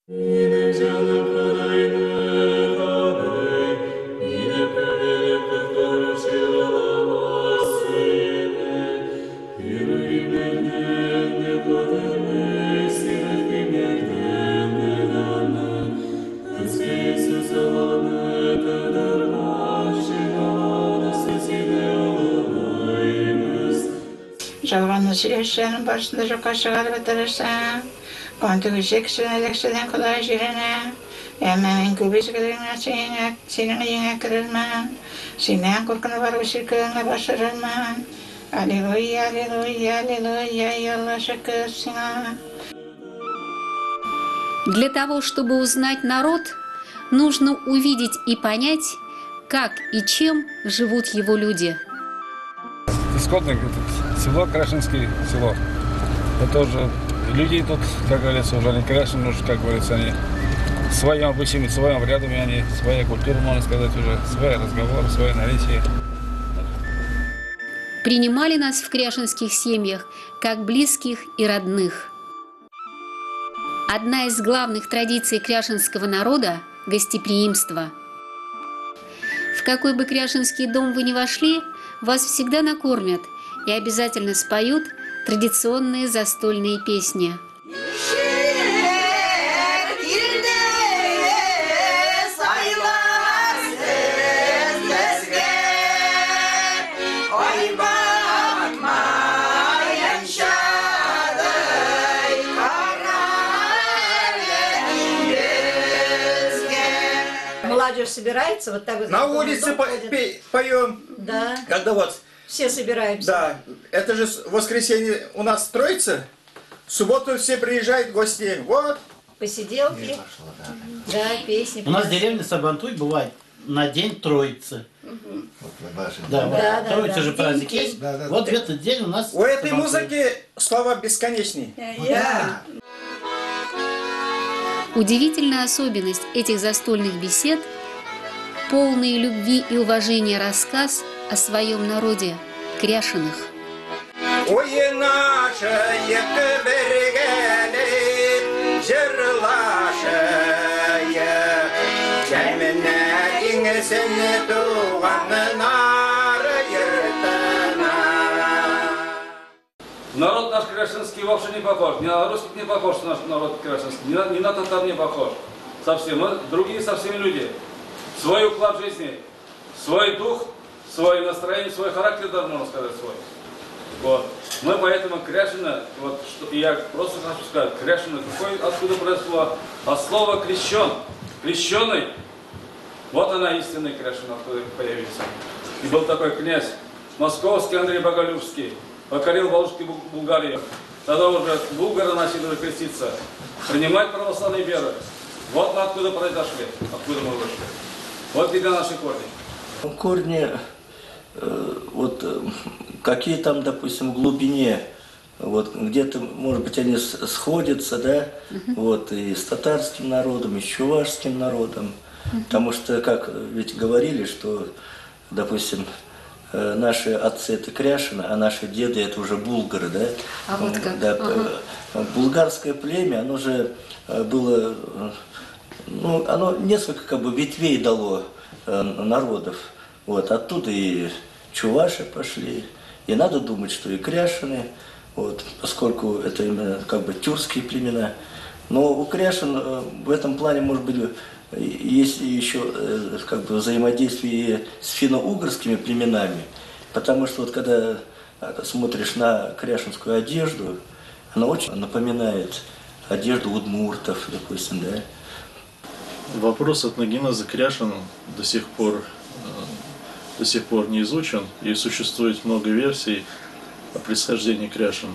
Жалғаны сүйесен, басында жоққа шығарып бітірісен, контүгісі кісіні лексіден құлай жирене, әмәмен көбезгілеріне сенің үйіңе кірілмен, сенен қорқыны бар өсіркіңе басырылмен. Аллилуйя, аллилуйя, аллилуйя, и Аллах шүкір сіңа. Для того, чтобы узнать народ, нужно увидеть и понять, как и чем живут его люди. Исходное село, Крашенское село. Это уже люди тут, как говорится, уже не Крашен, уже, как говорится, они в своем обычае, в своем рядами, они своя культура, можно сказать, уже свои разговоры, свои наличие. Принимали нас в кряшенских семьях как близких и родных. Одна из главных традиций кряшенского народа – гостеприимство. В какой бы кряшенский дом вы ни вошли, вас всегда накормят и обязательно споют традиционные застольные песни. Молодежь собирается, вот так вот. На улице поем. Да. Когда вот. Все собираемся. Да. Это же воскресенье у нас Троица. В субботу все приезжают гости. Вот. Посиделки. Да, песни. У нас в деревне Сабантуй бывает на день Троицы. Да, Троица же праздник есть. Вот в этот день у нас. У этой музыки слова бесконечные. Да. Удивительная особенность этих застольных бесед – полный любви и уважения рассказ о своем народе – кряшеных. Ой, наша Народ наш кряшенский вообще не похож, ни на русских не похож наш народ кряшенский, ни на татар не похож. Совсем. Мы другие совсем люди. Свой уклад жизни, свой дух, свое настроение, свой характер, даже можно сказать, свой. Вот. Мы поэтому кряшено, вот, я просто хочу сказать, кряшено, откуда произошло? От слова крещен. Крещеный, вот она истинная кряшена, откуда появился. И был такой князь, московский Андрей Боголюбский, покорил Волжскую Булгарию. Тогда уже булгары начали уже креститься, принимать православную веру. Вот мы откуда произошли, откуда мы вышли. Вот где наши корни. Корни, вот какие там, допустим, в глубине, вот где-то, может быть, они сходятся, да, вот и с татарским народом, и с чувашским народом. Потому что, как ведь говорили, что, допустим, наши отцы это кряшины, а наши деды это уже булгары, да? А вот как? Да, булгарское племя, оно же было, ну, оно несколько как бы ветвей дало народов. Вот, оттуда и чуваши пошли. И надо думать, что и кряшины, вот, поскольку это именно как бы тюркские племена. Но у кряшин в этом плане, может быть, есть еще как бы взаимодействие с финно-угорскими племенами, потому что вот когда смотришь на кряшинскую одежду, она очень напоминает одежду удмуртов, допустим, да. Вопрос этногенеза кряшин до сих пор не изучен, и существует много версий о происхождении кряшин.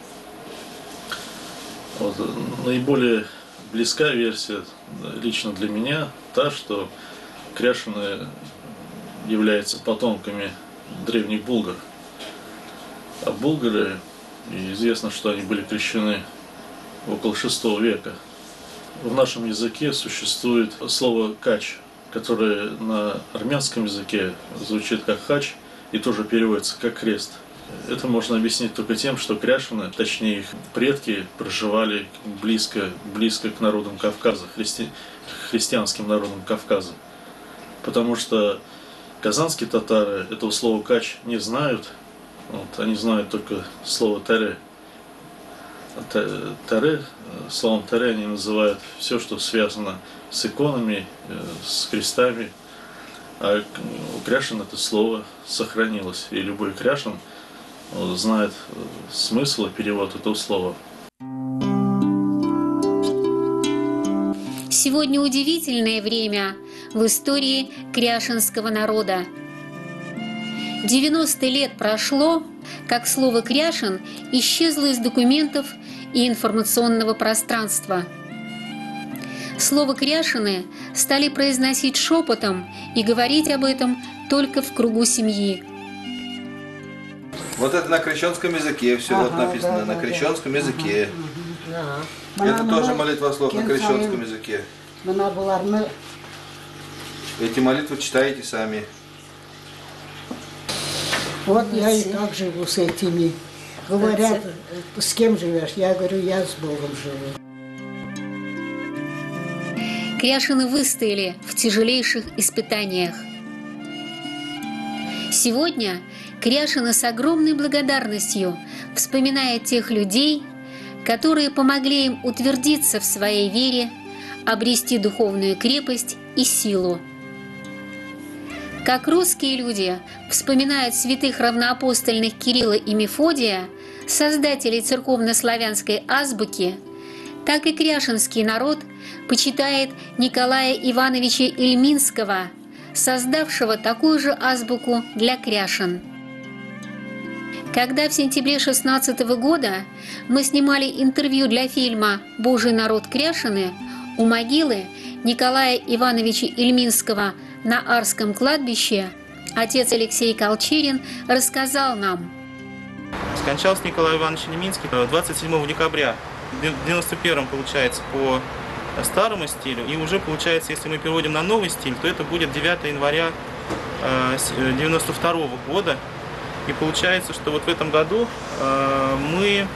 Вот, наиболее близкая версия лично для меня та, что кряшины являются потомками древних булгар. А булгары, известно, что они были крещены около VI века. В нашем языке существует слово «кач», которое на армянском языке звучит как «хач» и тоже переводится как «крест». Это можно объяснить только тем, что кряшины, точнее их предки, проживали близко к народам Кавказа, христианским народам Кавказа. Потому что казанские татары этого слова «кач» не знают. Вот, они знают только слово «таре». Таре, словом «таре» они называют все, что связано с иконами, с крестами. А у кряшин это слово сохранилось. И любой кряшин знает смысл и перевод этого слова. Сегодня удивительное время в истории кряшинского народа. 90 лет прошло, как слово «кряшин» исчезло из документов и информационного пространства. Слово «кряшины» стали произносить шепотом и говорить об этом только в кругу семьи. Вот это на крещенском языке, все вот написано на крещенском языке. Это тоже молитвослов на крещенском языке. Эти молитвы читаете сами. Вот я и так живу с этими. Говорят, с кем живешь? Я говорю, я с Богом живу. Кряшины выстояли в тяжелейших испытаниях. Сегодня кряшины с огромной благодарностью вспоминают тех людей, которые помогли им утвердиться в своей вере, обрести духовную крепость и силу. Как русские люди вспоминают святых равноапостольных Кирилла и Мефодия, создателей церковно-славянской азбуки, так и кряшинский народ почитает Николая Ивановича Ильминского, создавшего такую же азбуку для кряшин. Когда в сентябре 2016 года мы снимали интервью для фильма «Божий народ Кряшины», у могилы Николая Ивановича Ильминского на Арском кладбище отец Алексей Колчерин рассказал нам. Скончался Николай Иванович Ильминский 27 декабря, в 91-м, получается, по старому стилю. И уже, получается, если мы переводим на новый стиль, то это будет 9 января 92 года. И получается, что вот в этом году мы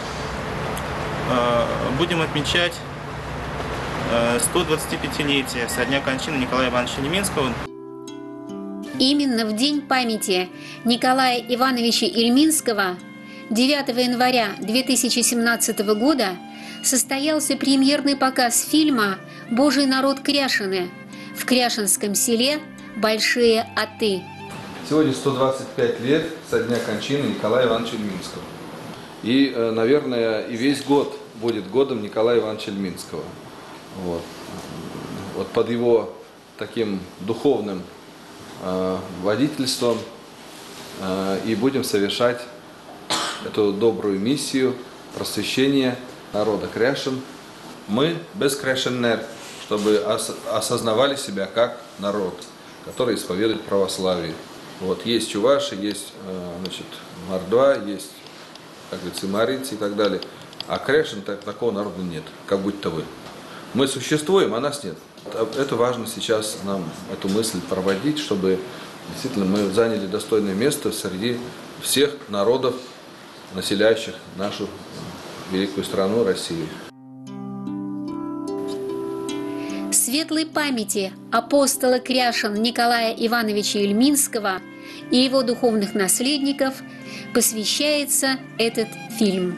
будем отмечать 125-летие со дня кончины Николая Ивановича Ильминского. Именно в день памяти Николая Ивановича Ильминского 9 января 2017 года состоялся премьерный показ фильма «Божий народ Кряшины» в Кряшинском селе Большие Аты. Сегодня 125 лет со дня кончины Николая Ивановича Ильминского. И, наверное, и весь год будет годом Николая Ивановича Ильминского. Вот под его таким духовным водительством и будем совершать эту добрую миссию просвещения народа кряшин. Мы без кряшиннер, чтобы осознавали себя как народ, который исповедует православие. Вот, есть чуваши, есть мордва, есть, как говорится, марийцы и так далее. А кряшин такого народа нет, как будто вы. Мы существуем, а нас нет. Это важно сейчас нам эту мысль проводить, чтобы действительно мы заняли достойное место среди всех народов, населяющих нашу великую страну Россию. Светлой памяти апостола кряшин Николая Ивановича Ильминского и его духовных наследников посвящается этот фильм.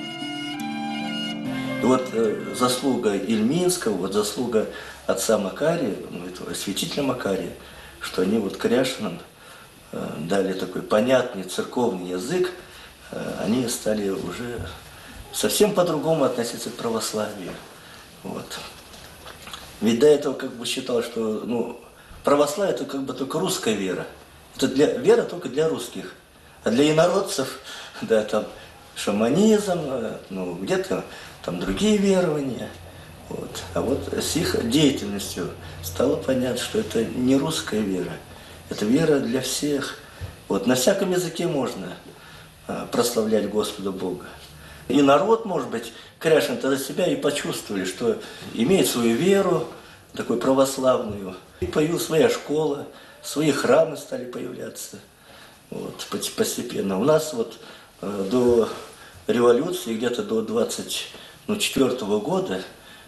Вот заслуга Ильминского, вот заслуга отца Макария, этого святителя Макария, что они вот кряшинам дали такой понятный церковный язык, они стали уже совсем по-другому относиться к православию. Вот. Ведь до этого как бы считал, что православие это как бы только русская вера. Это вера только для русских. А для инородцев, да, там шаманизм, где-то там другие верования. Вот. А вот с их деятельностью стало понятно, что это не русская вера. Это вера для всех. Вот. На всяком языке можно прославлять Господа Бога. И народ, может быть, кряшин-то за себя и почувствовали, что имеет свою веру, такую православную. И появилась своя школа, свои храмы стали появляться. Вот, постепенно. У нас вот до революции, где-то до 24 года,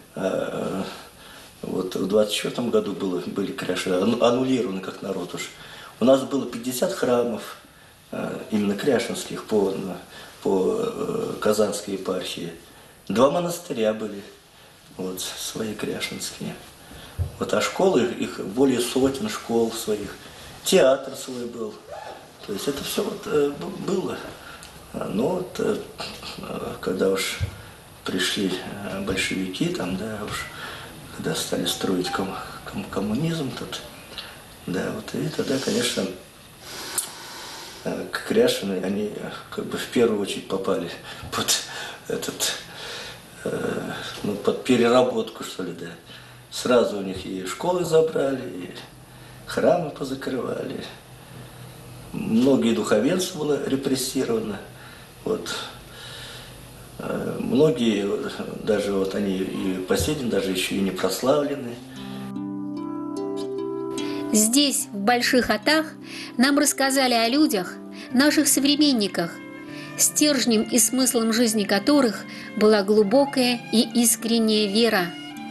вот в 24 году были кряши аннулированы как народ уж. У нас было 50 храмов, именно кряшинских по Казанской епархии. 2 монастыря были, вот, свои кряшинские. Вот, а школы, их более сотен школ своих. Театр свой был. То есть это все вот было. Но вот, когда уж пришли большевики, там, да, уж, когда стали строить коммунизм тут, да, вот, и тогда, конечно, кряшины, они как бы в первую очередь попали под этот, ну, под переработку, что ли, да. Сразу у них и школы забрали, и храмы позакрывали. Многие духовенство было репрессировано. Вот. Многие, даже вот они и по сей день даже еще и не прославлены. Здесь, в Больших Атах, нам рассказали о людях, наших современниках, стержнем и смыслом жизни которых была глубокая и искренняя вера.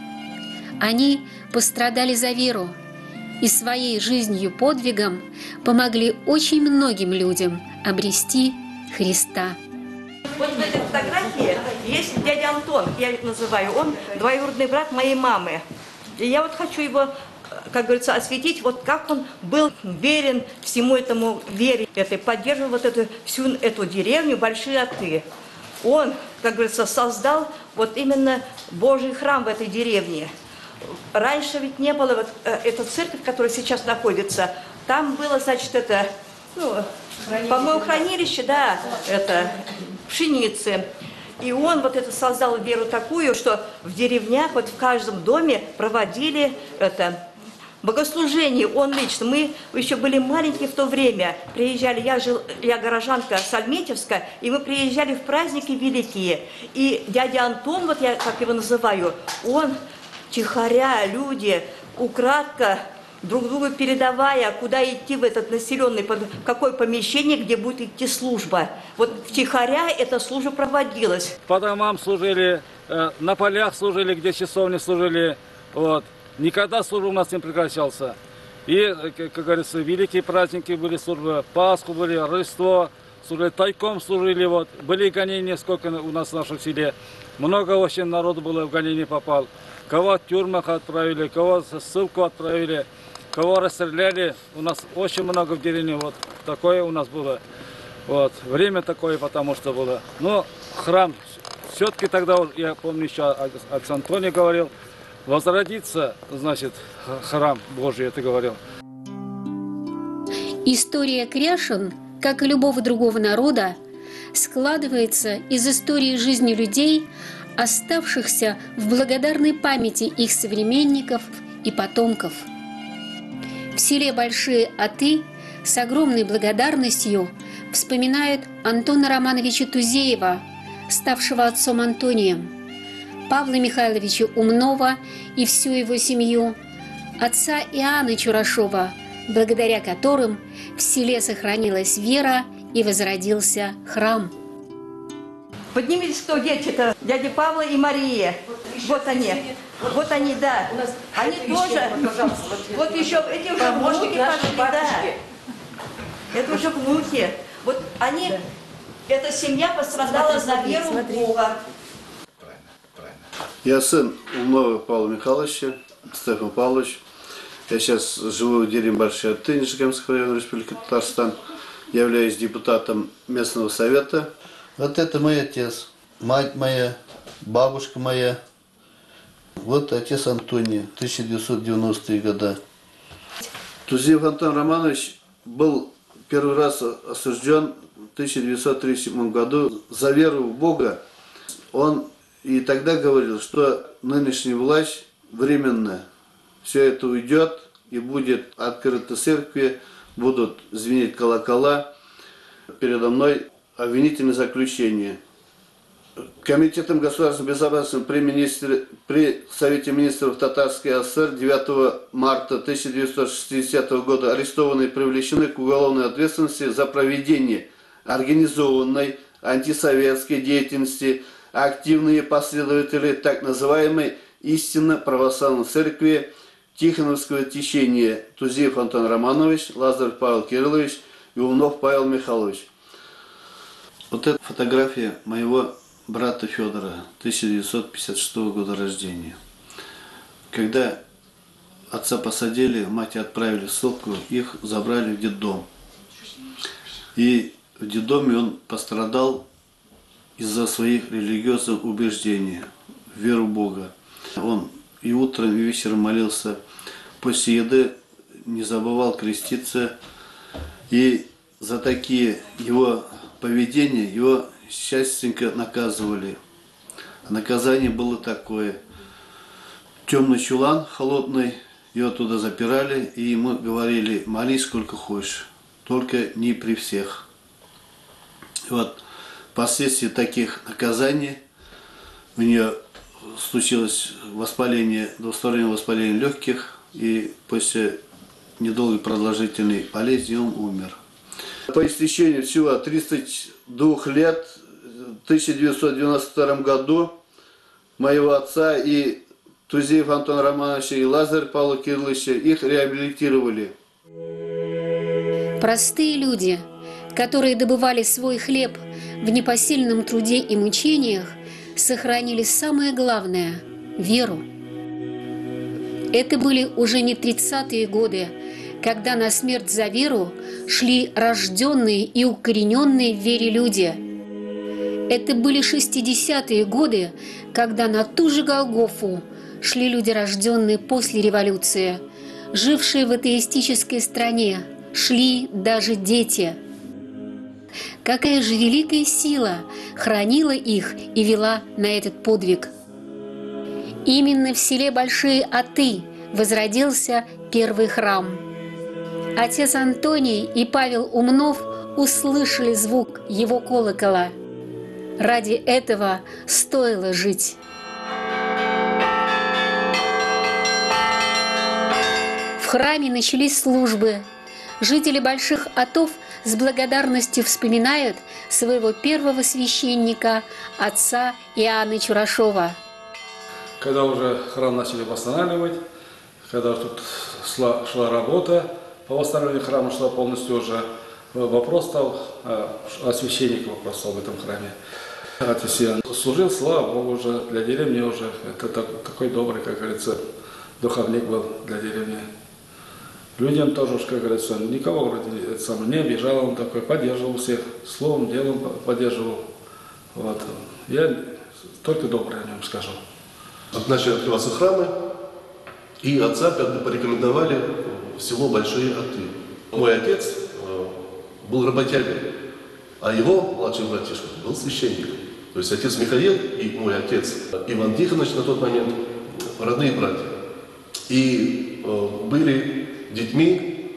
Они пострадали за веру и своей жизнью-подвигом помогли очень многим людям обрести Христа. Вот в этой фотографии есть дядя Антон, я его называю, он двоюродный брат моей мамы. И я вот хочу его, как говорится, осветить, вот как он был верен всему этому вере, этой, поддерживал вот всю эту деревню, Большие Аты. Он, как говорится, создал вот именно Божий храм в этой деревне. Раньше ведь не было, вот эта церковь, которая сейчас находится, там было, значит, это, ну, по-моему, хранилище, да, это пшеницы. И он вот это создал веру такую, что в деревнях, вот в каждом доме проводили это богослужение, он лично. Мы еще были маленькие в то время, приезжали, я горожанка Сальметьевска, и мы приезжали в праздники великие. И дядя Антон, вот я как его называю, он тихоря, люди, украдко, друг другу передавая, куда идти в этот населенный, в какое помещение, где будет идти служба. Вот втихаря эта служба проводилась. По домам служили, на полях служили, где часовни служили. Вот. Никогда служба у нас не прекращался. И, как говорится, великие праздники были службы, Пасху были, Рождество, служили, тайком служили. Вот. Были гонения, сколько у нас в нашем селе. Много очень народу было в гонение попал. Кого в тюрьмах отправили, кого в ссылку отправили, кого расстреляли. У нас очень много в деревне, вот такое у нас было. Вот. Время такое, потому что было. Но храм, все-таки тогда, я помню, еще отец Антоний говорил, возродится, значит, храм Божий, это говорил. История кряшин, как и любого другого народа, складывается из истории жизни людей, оставшихся в благодарной памяти их современников и потомков. В селе Большие Аты с огромной благодарностью вспоминают Антона Романовича Тузеева, ставшего отцом Антонием, Павла Михайловича Умнова и всю его семью, отца Иоанна Чурашова, благодаря которым в селе сохранилась вера и возродился храм. Поднимитесь, кто дети, это дядя Павла и Мария. Вот они. Вот они, да. Они тоже. Вот еще эти уже внуки пошли, да. Это уже внуки. Вот они, эта семья пострадала за веру в Бога. Я сын Умнова Павла Михайловича, Стефан Павлович. Я сейчас живу в деревне Большие Аты, Нижегородского района Республики Татарстан. Являюсь депутатом местного совета. Вот это мой отец, мать моя, бабушка моя. Вот отец Антоний, 1990-е годы. Тузеев Антон Романович был первый раз осужден в 1937 году за веру в Бога. Он и тогда говорил, что нынешняя власть временная. Все это уйдет и будет открыты церкви, будут звенеть колокола. Передо мной обвинительное заключение. Комитетом государственной безопасности при Совете министров Татарской ССР 9 марта 1960 года арестованы и привлечены к уголовной ответственности за проведение организованной антисоветской деятельности активные последователи так называемой истинно православной церкви Тихоновского течения Тузиев Антон Романович, Лазарев Павел Кириллович и Умнов Павел Михайлович. Вот эта фотография моего брата Федора, 1956 года рождения. Когда отца посадили, мать отправили в ссылку, их забрали в детдом. И в детдоме он пострадал из-за своих религиозных убеждений, в веру в Бога. Он и утром, и вечером молился, после еды не забывал креститься. И за такие его поведения его частенько наказывали. Наказание было такое. Темный чулан холодный, его туда запирали, и ему говорили: молись сколько хочешь, только не при всех. И вот впоследствии таких наказаний у нее случилось двустороннее воспаление легких, и после недолгой продолжительной болезни он умер. По истечению всего 32 лет, в 1992 году, моего отца и Тузиев Антона Романовича и Лазаря Павла Кирилловича, их реабилитировали. Простые люди, которые добывали свой хлеб в непосильном труде и мучениях, сохранили самое главное – веру. Это были уже не 30-е годы, когда на смерть за веру шли рожденные и укорененные в вере люди. Это были 60-е годы, когда на ту же Голгофу шли люди, рожденные после революции, жившие в атеистической стране, шли даже дети. Какая же великая сила хранила их и вела на этот подвиг. Именно в селе Большие Аты возродился первый храм. Отец Антоний и Павел Умнов услышали звук его колокола. Ради этого стоило жить. В храме начались службы. Жители Больших Атов с благодарностью вспоминают своего первого священника, отца Иоанна Чурашова. Когда уже храм начали восстанавливать, когда тут шла работа, по восстановлению храма шла полностью уже, вопрос стал о священнике, вопрос стал в этом храме. Отец Иоанн служил, слава Богу, уже для деревни уже, это такой добрый, как говорится, духовник был для деревни. Людям тоже, как говорится, никого вроде не обижал, он такой, поддерживал всех, словом, делом поддерживал. Вот. Я только доброе о нем скажу. Начали открываться храмы, и отца как бы порекомендовали в село Большие Аты. Мой отец был работягой, а его младший братишка был священником. То есть отец Михаил и мой отец Иван Тихонович на тот момент родные братья. И были детьми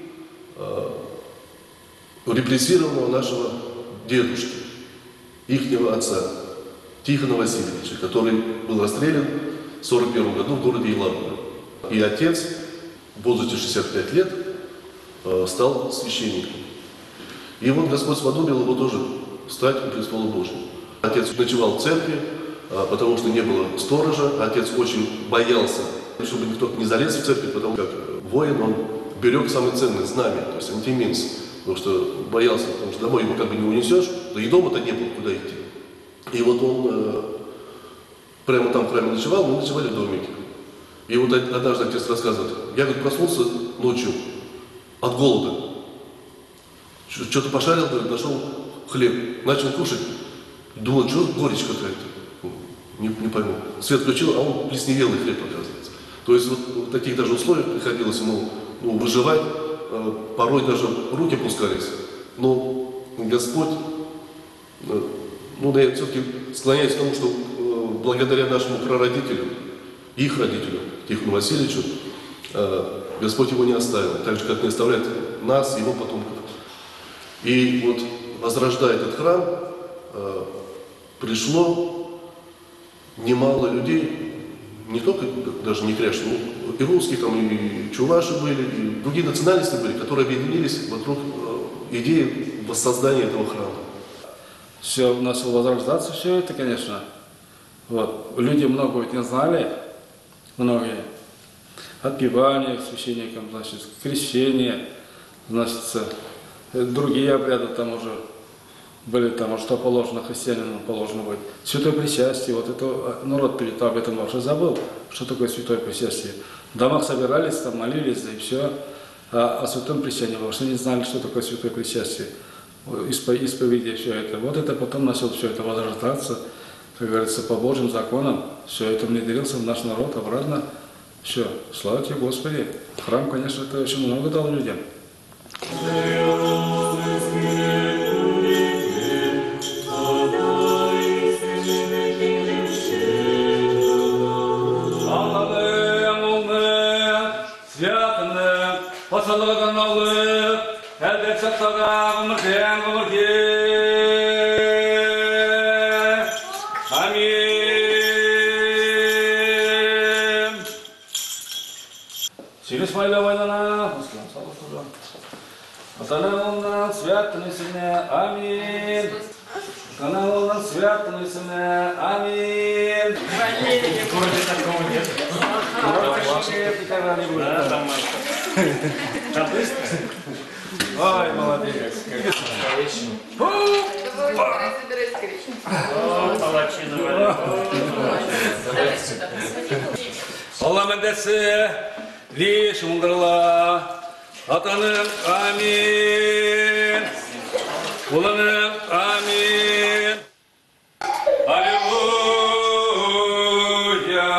репрессированного нашего дедушки, ихнего отца, Тихона Васильевича, который был расстрелян в 1941 году в городе Елабуга. И отец в возрасте 65 лет стал священником. И вот Господь сподобил его тоже стать у престола Божьего. Отец ночевал в церкви, потому что не было сторожа. Отец очень боялся, чтобы никто не залез в церковь, потому как воин, он берег самое ценное знамя, то есть антиминс, потому что боялся, потому что домой его как бы не унесешь, да и дома-то не было куда идти. И вот он прямо там в храме ночевал, мы ночевали в домике. И вот однажды отец рассказывает, я говорит, проснулся ночью от голода. Что-то пошарил, говорит, нашел хлеб, начал кушать. Думал, что горечь какая-то, не пойму. Свет включил, а он плесневелый хлеб, оказывается. То есть вот в таких даже условиях приходилось ему выживать, порой даже руки опускались. Но Господь, я все-таки склоняюсь к тому, что благодаря нашему прародителю, их родителю, Тихону Васильевичу, Господь его не оставил, так же, как не оставляет нас, его потомков. И вот, возрождая этот храм, пришло немало людей, не только даже не кряжские, и русские, там, и чуваши были, и другие национальности были, которые объединились вокруг идеи воссоздания этого храма. Все начало возрождаться, все это, конечно. Вот. Люди много ведь не знали, многие. Отпевание священникам, значит, крещение, значит, другие обряды там уже были, там, что положено христианину, положено быть. Святое причастие, вот это народ-то об этом вообще забыл, что такое святое причастие. В домах собирались, там молились, да и все. А о святом причастии вообще не знали, что такое святое причастие. Исповеди, все это. Вот это потом начало все это возрождаться, как говорится, по Божьим законам. Все это внедрился в наш народ обратно. Все, слава тебе, Господи. Храм, конечно, это очень много дал людям. Через моя война, Атанална святым сыне, аминь. Атанална святым сыне, аминь. В городе такого нет. Да, там быстро. Ой, молодец. Аллах мендесі лишь умдырла. Атаның амин. Улының амин. Аллилуйя.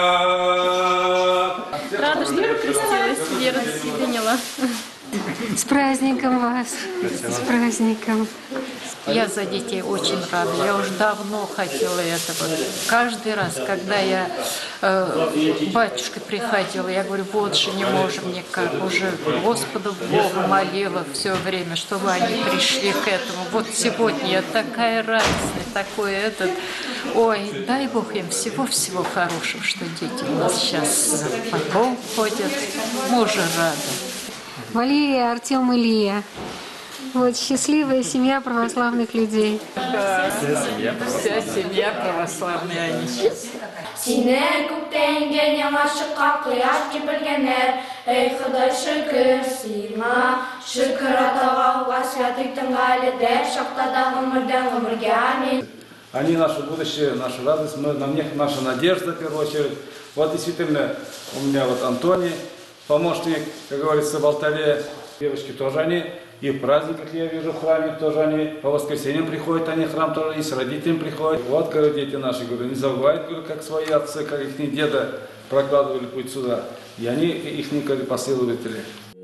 Рада, что покрестилась, Вера приняла. С праздником вас! С праздником! Я за детей очень рада. Я уже давно хотела этого. Каждый раз, когда я батюшке приходила, я говорю, больше не можем никак. Уже Господу Богу молила все время, чтобы они пришли к этому. Вот сегодня я такая радостная, такой этот. Ой, дай Бог им всего-всего хорошего, что дети у нас сейчас по Богу ходят. Мы уже рады. Валерия, Артем, Илья. Вот счастливая семья православных людей. Да, вся семья православная, они сейчас. Синен күктәнгән яңа чыккан кояш кипелгәннәр, эй Ходай шөкер сиңа, шөкер Атага ва святый тыңгали дәр шакта да гомердән гомергә амин. Они наше будущее, наша радость, мы, на них наша надежда в первую очередь. Вот действительно, у меня вот Антоний, помощник, как говорится, в алтаре. Девочки тоже они, и в праздниках я вижу в храме тоже они, по воскресеньям приходят они в храм тоже, и с родителями приходят. Вот, говорю, дети наши, говорю, не забывают, говорю, как свои отцы, как их деда прокладывали путь сюда. И они, их последователи.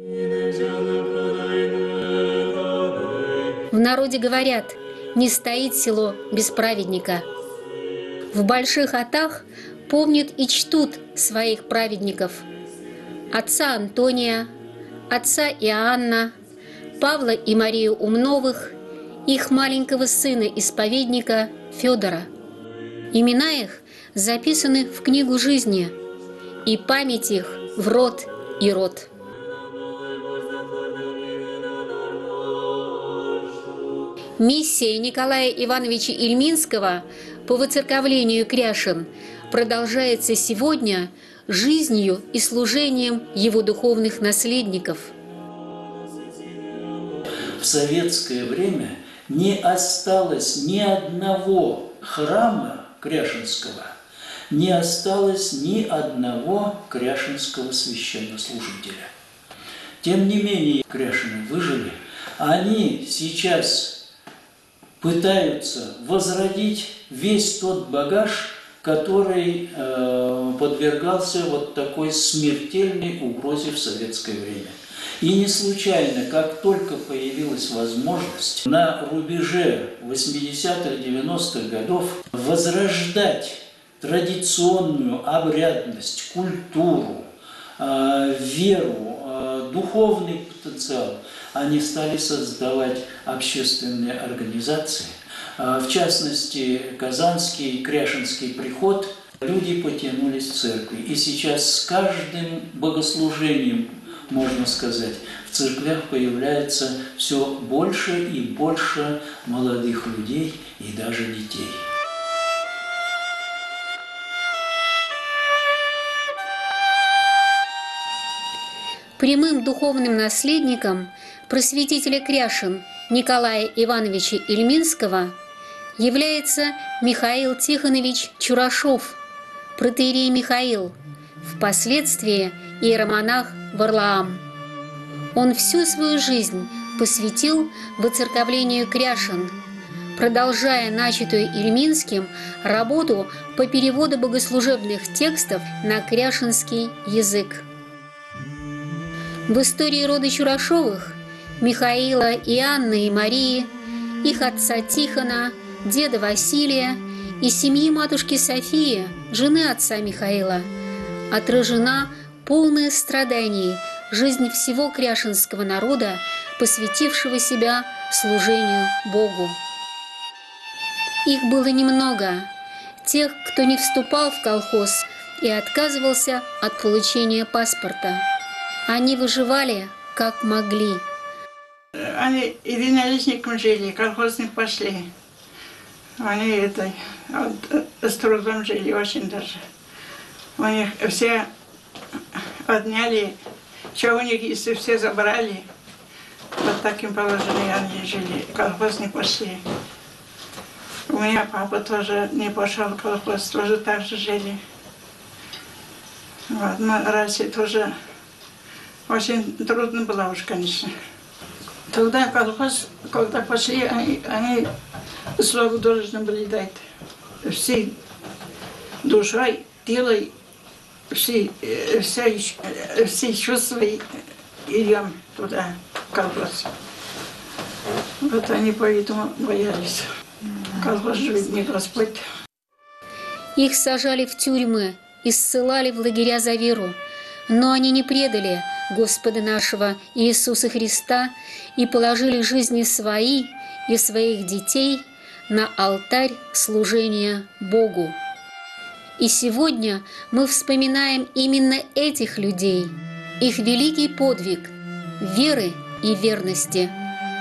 В народе говорят, не стоит село без праведника. В больших атах помнят и чтут своих праведников. Отца Антония, отца Иоанна, Павла и Марию Умновых, их маленького сына-исповедника Федора. Имена их записаны в книгу жизни, и память их в род и род. Миссия Николая Ивановича Ильминского по выцерковлению кряшен продолжается сегодня жизнью и служением его духовных наследников. В советское время не осталось ни одного храма кряшенского, не осталось ни одного кряшенского священнослужителя. Тем не менее, кряшены выжили. Они сейчас пытаются возродить весь тот багаж, который подвергался вот такой смертельной угрозе в советское время. И не случайно, как только появилась возможность на рубеже 80-х, 90-х годов возрождать традиционную обрядность, культуру, веру, духовный потенциал, они стали создавать общественные организации. В частности, Казанский Кряшенский приход Люди потянулись в церкви. И сейчас с каждым богослужением, можно сказать, в церквях появляется все больше и больше молодых людей и даже детей. Прямым духовным наследником просветителя Кряшин Николая Ивановича Ильминского является Михаил Тихонович Чурашов, протоиерей Михаил, впоследствии иеромонах Варлаам. Он всю свою жизнь посвятил воцерковлению Кряшин, продолжая начатую Ильминским работу по переводу богослужебных текстов на кряшинский язык. В истории рода Чурашовых Михаила и Анны и Марии, их отца Тихона, деда Василия и семьи матушки Софии, жены отца Михаила, отражена полная страданий жизнь всего кряшинского народа, посвятившего себя служению Богу. Их было немного, тех, кто не вступал в колхоз и отказывался от получения паспорта. Они выживали, как могли. Они единоличником жили, колхозник пошли. Они с трудом жили очень даже. У них все отняли, что у них есть, все забрали. Вот таким положением они жили, колхоз не пошли. У меня папа тоже не пошел в колхоз, тоже так же жили. Вот, но раньше тоже очень трудно было уж, конечно. Тогда колхоз, когда пошли, они слово должны были дать. Всей душой, телом, все чувства идем туда, в колхоз. Вот они поэтому боялись. Колхоз живет не Господь. Их сажали в тюрьмы и ссылали в лагеря за веру, но они не предали Господа нашего Иисуса Христа и положили жизни свои и своих детей на алтарь служения Богу. И сегодня мы вспоминаем именно этих людей, их великий подвиг веры и верности.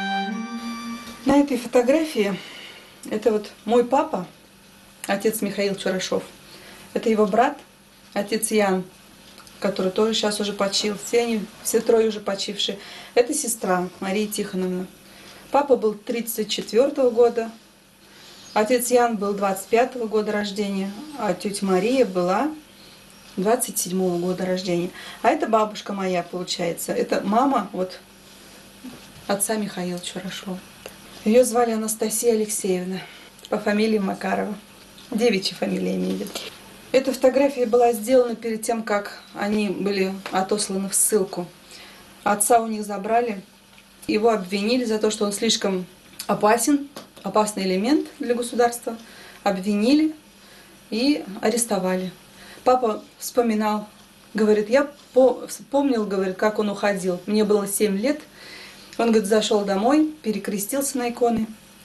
На этой фотографии это вот мой папа, отец Михаил Чурашов. Это его брат, отец Ян, который тоже сейчас уже почил. Все трое уже почившие. Это сестра Мария Тихоновна. Папа был 34-го года, отец Ян был 25-го года рождения, а тетя Мария была 27-го года рождения. А это бабушка моя, получается. Это мама вот отца Михаила Чурашова. Ее звали Анастасия Алексеевна по фамилии Макарова. Девичья фамилия имеет. Эта фотография была сделана перед тем, как они были отосланы в ссылку. Отца у них забрали, его обвинили за то, что он слишком опасный элемент для государства. Обвинили и арестовали. Папа вспоминал, говорит, я помнил, говорит, как он уходил. Мне было 7 лет. Он, говорит, зашел домой, перекрестился на иконы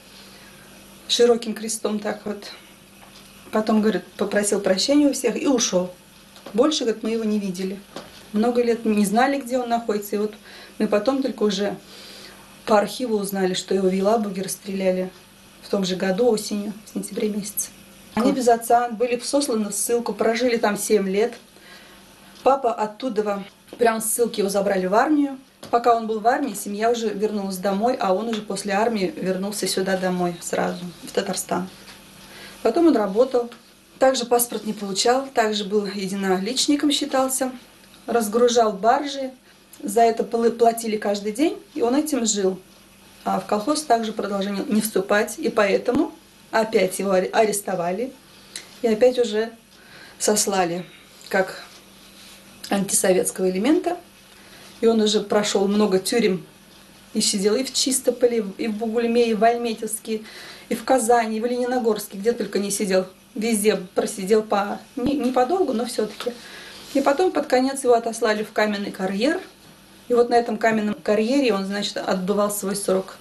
широким крестом так вот. Потом, говорит, попросил прощения у всех и ушел. Больше, говорит, мы его не видели. Много лет не знали, где он находится. И вот мы потом только уже по архиву узнали, что его в Елабуге расстреляли в том же году, осенью, в сентябре месяце. Они без отца были сосланы в ссылку, прожили там 7 лет. Папа оттуда, прямо с ссылки его забрали в армию. Пока он был в армии, семья уже вернулась домой, а он уже после армии вернулся сюда домой сразу, в Татарстан. Потом он работал, также паспорт не получал, также был единоличником считался, разгружал баржи, за это платили каждый день, и он этим жил. А в колхоз также продолжал не вступать, и поэтому опять его арестовали, и опять уже сослали как антисоветского элемента. И он уже прошел много тюрем и сидел и в Чистополе, и в Бугульме, и в Альметьевске, и в Казани, и в Лениногорске, где только не сидел. Везде просидел не подолгу, но все-таки. И потом под конец его отослали в каменный карьер. И вот на этом каменном карьере он, значит, отбывал свой срок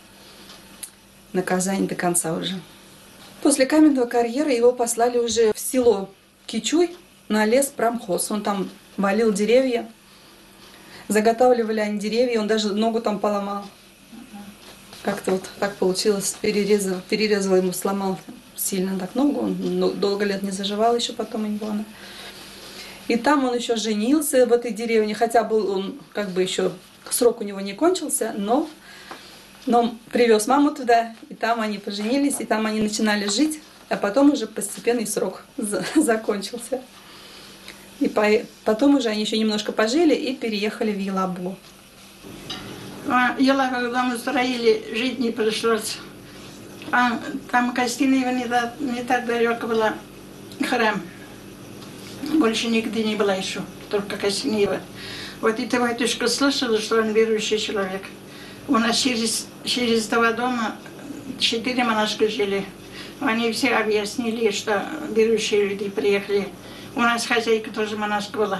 наказания до конца уже. После каменного карьера его послали уже в село Кичуй на лес промхоз. Он там валил деревья, заготавливали они деревья, он даже ногу там поломал. Как-то вот так получилось, перерезал ему, сломал сильно так ногу, он долго лет не заживал еще потом у него она. И там он еще женился в этой деревне, хотя был он как бы еще, срок у него не кончился, но привез маму туда, и там они поженились, и там они начинали жить, а потом уже постепенный срок закончился. И потом уже они еще немножко пожили и переехали в Елабугу. Елабугу, когда мы строили, жить не пришлось. Там Костинева не так далеко была храм. Больше нигде не было еще, только Костинева. Вот эта батюшка слышала, что он верующий человек. У нас через два дома 4 монашка жили. Они все объяснили, что верующие люди приехали. У нас хозяйка тоже монашка была.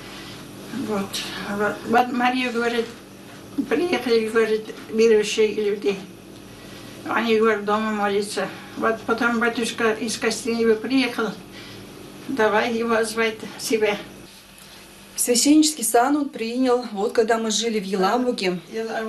Вот Мария говорит, приехали, говорит, верующие люди. Они, говорят, дома молятся. Вот потом батюшка из Костинева приехал, давай его звать себя. Священнический сан он принял, вот когда мы жили в Елабуге.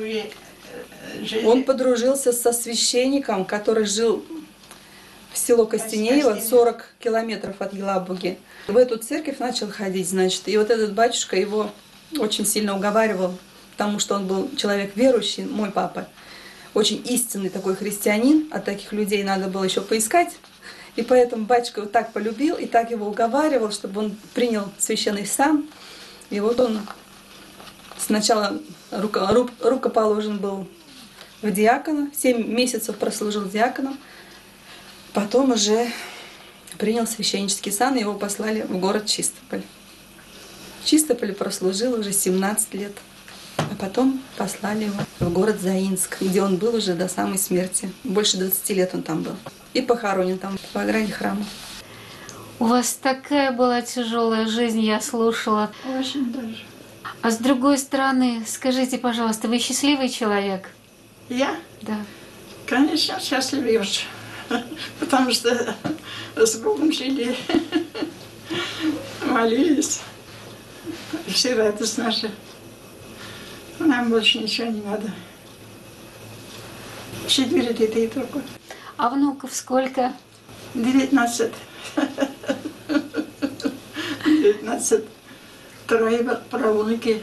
Он подружился со священником, который жил в село Костинеево, 40 километров от Елабуги. В эту церковь начал ходить, значит, и вот этот батюшка его очень сильно уговаривал, потому что он был человек верующий, мой папа, очень истинный такой христианин, а таких людей надо было еще поискать. И поэтому батюшка его так полюбил и так его уговаривал, чтобы он принял священный сан. И вот он сначала рукоположен был в диакона, 7 месяцев прослужил диаконом, потом уже принял священнический сан, и его послали в город Чистополь. В Чистополе прослужил уже 17 лет, а потом послали его в город Заинск, где он был уже до самой смерти. Больше 20 лет он там был. И похоронен там, в ограде храма. У вас такая была тяжелая жизнь, я слушала. Очень даже. А с другой стороны, скажите, пожалуйста, вы счастливый человек? Я? Да. Конечно, счастливый очень. Потому что с Богом жили, молились. Все радость наша. Нам больше ничего не надо. 4 детей только. А внуков сколько? 19. 19. 3 правнуки.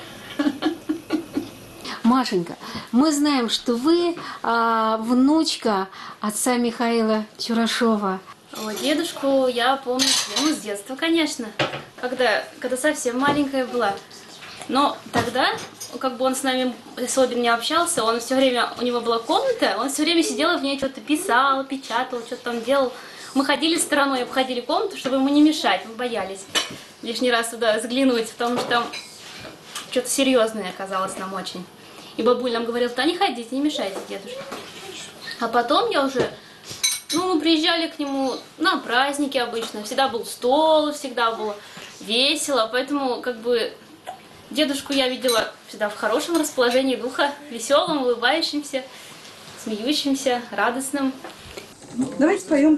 Машенька, мы знаем, что вы внучка отца Михаила Чурашова. Дедушку я помню с детства, конечно, когда совсем маленькая была. Но тогда, как бы он с нами особенно не общался, он все время, у него была комната, он все время сидел и в ней что-то писал, печатал, что-то там делал. Мы ходили стороной, обходили комнату, чтобы ему не мешать, мы боялись лишний раз туда заглянуть, потому что там что-то серьезное оказалось нам очень. И бабуля нам говорила, да не ходите, не мешайте дедушке. А потом я уже, мы приезжали к нему на праздники обычно, всегда был стол, всегда было весело, поэтому как бы дедушку я видела всегда в хорошем расположении духа, веселым, улыбающимся, смеющимся, радостным. Давайте споем.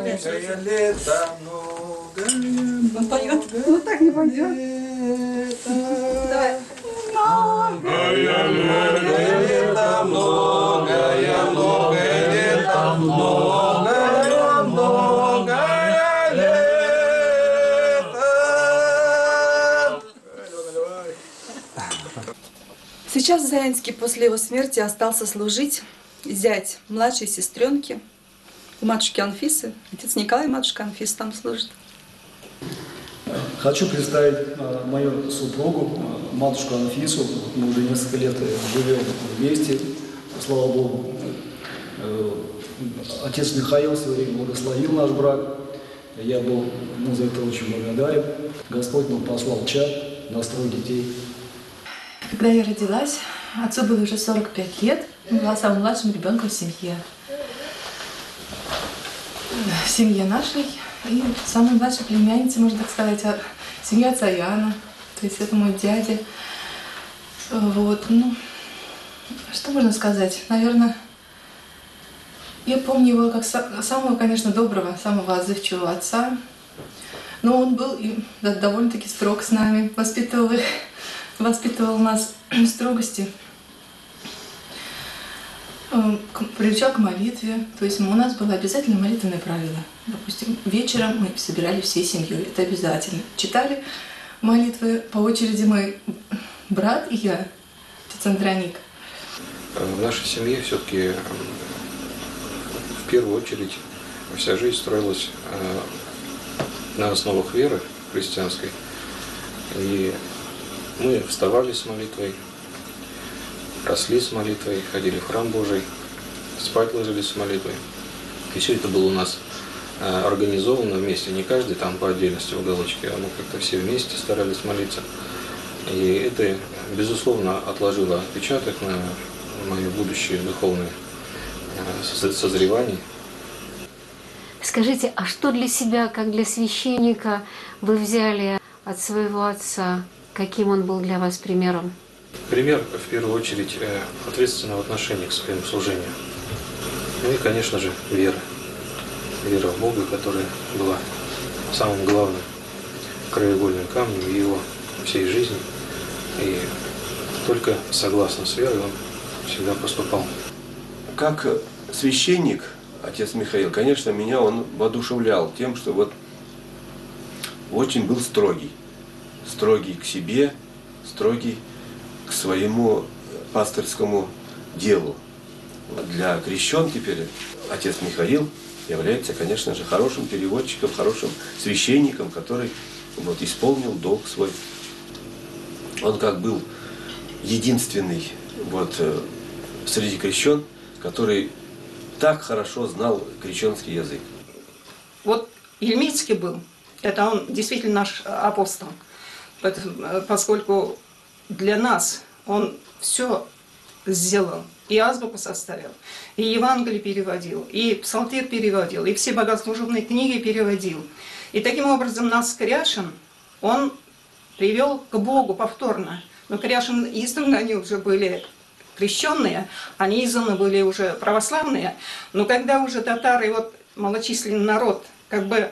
Он поет. Ну так не пойдет. Давай. Многое лето, многое лето, многое лето. Сейчас в Заинске после его смерти остался служить зять младшей сестренки у матушки Анфисы. Отец Николай, матушка Анфиса там служит. Хочу представить мою супругу, матушку Анфису. Мы уже несколько лет живем вместе, слава Богу. Отец Михаил все время благословил наш брак. Я был за это очень благодарен. Господь нам послал чад на 3 детей. Когда я родилась, отцу было уже 45 лет. Он был самым младшим ребенком в семье. В семье нашей. И самой младшей племянницей, можно так сказать, семья отца Яна. То есть это мой дядя. Вот, что можно сказать? Наверное, я помню его как самого, конечно, доброго, самого отзывчивого отца. Но он был и довольно-таки строг с нами, воспитывал нас в строгости. Приучал к молитве, то есть у нас было обязательно молитвенное правило. Допустим, вечером мы собирались всей семьей, это обязательно. Читали молитвы по очереди мой брат и я, отец Андроник. В нашей семье все-таки в первую очередь вся жизнь строилась на основах веры христианской. И мы вставали с молитвой, росли с молитвой, ходили в храм Божий, спать ложились с молитвой. И все это было у нас организовано вместе, не каждый там по отдельности в уголочке, а мы как-то все вместе старались молиться. И это, безусловно, отложило отпечаток на мое будущее духовное созревание. Скажите, а что для себя, как для священника, вы взяли от своего отца? Каким он был для вас примером? Пример, в первую очередь, ответственного отношения к своему служению. Ну и, конечно же, вера. Вера в Бога, которая была самым главным краеугольным камнем в его всей жизни. И только согласно с верой он всегда поступал. Как священник, отец Михаил, конечно, меня он воодушевлял тем, что вот очень был строгий. Строгий к себе, строгий к своему пастырскому делу. Для крещен теперь отец Михаил является, конечно же, хорошим переводчиком, хорошим священником, который вот исполнил долг свой. Он как был единственный вот среди крещен, который так хорошо знал крещенский язык. Вот Ельмицкий был, это он действительно наш апостол, поскольку для нас он все сделал, и азбуку составил, и Евангелие переводил, и псалтирь переводил, и все богослужебные книги переводил. И таким образом нас, кряшен, он привел к Богу повторно. Но кряшен издавна они уже были крещенные, они издавна были уже православные. Но когда уже татары, вот малочисленный народ, как бы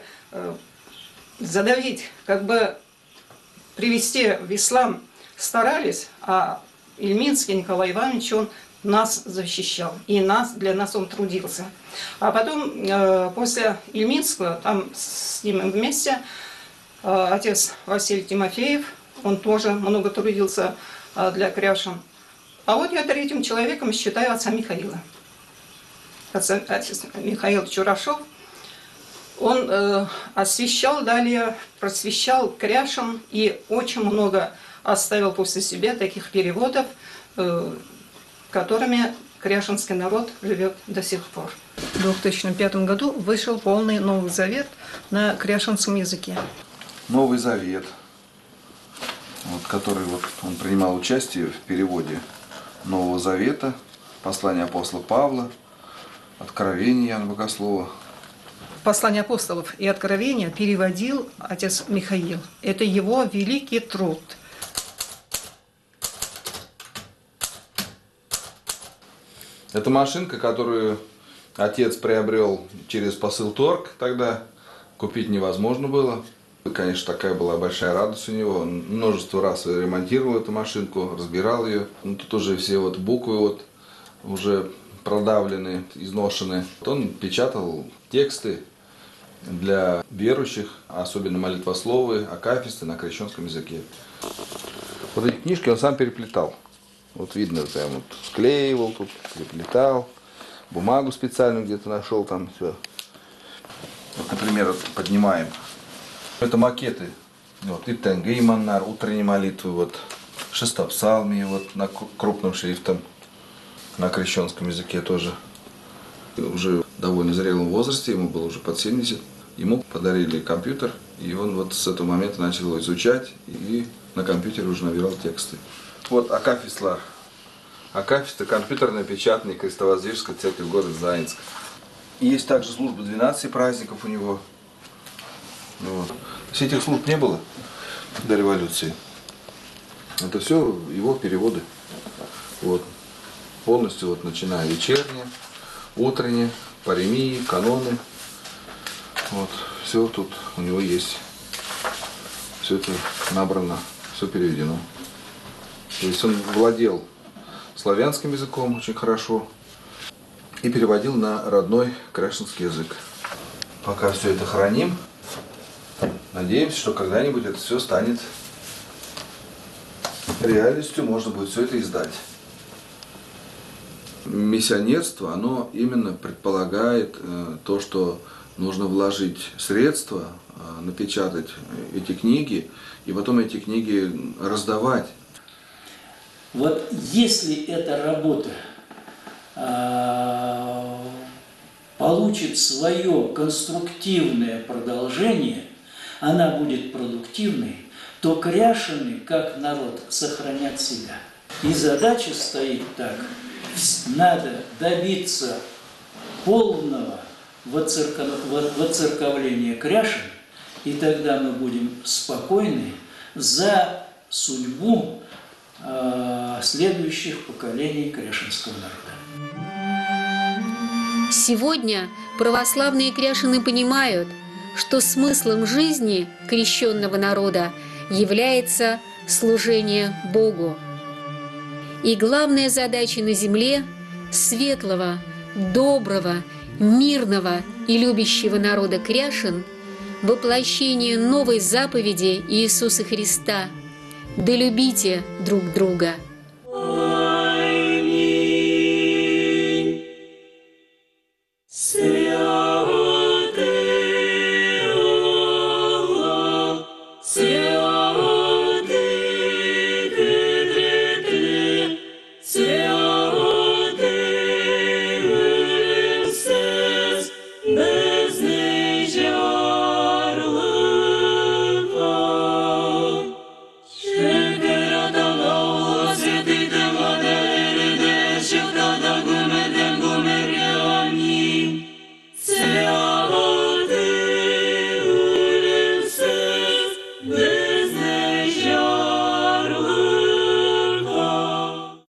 задавить, как бы привести в ислам старались, а Ильминский Николай Иванович, он нас защищал, и для нас он трудился. А потом, после Ильминского, там с ним вместе отец Василий Тимофеев, он тоже много трудился для кряшен. А вот я третьим человеком считаю отца Михаила. Отец Михаил Чурашов, он освещал далее, просвещал кряшен и очень много оставил после себя таких переводов, которыми кряшенский народ живет до сих пор. В 2005 году вышел полный Новый Завет на кряшенском языке. Новый Завет, вот, который вот, он принимал участие в переводе Нового Завета, послание апостола Павла, Откровение Иоанна Богослова. Послание апостолов и Откровения переводил отец Михаил. Это его великий труд. Это машинка, которую отец приобрел через Посылторг тогда. Купить невозможно было. Конечно, такая была большая радость у него. Он множество раз ремонтировал эту машинку, разбирал ее. Ну, тут уже все вот буквы вот уже продавлены, изношены. Он печатал тексты для верующих, особенно молитвословы, акафисты на крещенском языке. Вот эти книжки он сам переплетал. Вот видно, прям вот склеивал тут, переплетал, бумагу специальную где-то нашел там все. Вот, например, поднимаем. Это макеты. Вот, и Тенге, и Маннар, утренние молитвы, вот, шестопсалмии, вот, на крупным шрифтом, на крещенском языке тоже. Уже в довольно зрелом возрасте, ему было уже под 70, ему подарили компьютер, и он вот с этого момента начал его изучать, и на компьютере уже набирал тексты. Вот Акафислар. Акафист — это компьютерный печатный Крестовоздвижской церкви города Заинск. И есть также служба 12 праздников у него. Вот. Все этих служб не было до революции. Это все его переводы. Вот. Полностью вот, начиная вечерние, утренние, паремии, каноны. Вот. Все тут у него есть. все это набрано, все переведено. То есть он владел славянским языком очень хорошо и переводил на родной кряшенский язык. Пока все это храним, надеемся, что когда-нибудь это все станет реальностью, можно будет все это издать. Миссионерство, оно именно предполагает то, что нужно вложить средства, напечатать эти книги, и потом эти книги раздавать. Вот если эта работа получит свое конструктивное продолжение, она будет продуктивной, то кряшины, как народ, сохранят себя. И задача стоит так: надо добиться полного воцерковления кряшин, и тогда мы будем спокойны за судьбу следующих поколений кряшинского народа. Сегодня православные кряшины понимают, что смыслом жизни крещенного народа является служение Богу. И главная задача на земле светлого, доброго, мирного и любящего народа кряшин – воплощение новой заповеди Иисуса Христа: «Да любите друг друга».